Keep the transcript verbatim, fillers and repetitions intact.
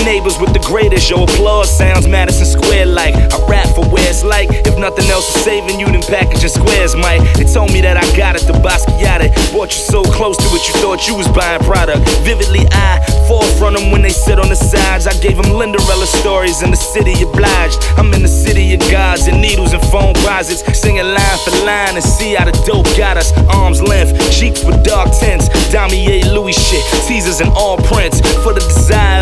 neighbors with the greatest. Your applause sounds Madison Square like. I rap for where it's like. If nothing else is saving you, then packaging squares, Mike. They told me that I got it, the Basquiat. Brought you so close to it, you thought you was buying product. Vividly, I fall from them when they sit on the sides. I gave them Linderella stories in the city obliged. I'm in the city of gods and needles and phone closets, singing line for line and see how the dope got us. Arm's length, cheeks with dark tints, Damier Louis shit, teasers and all prints for the desire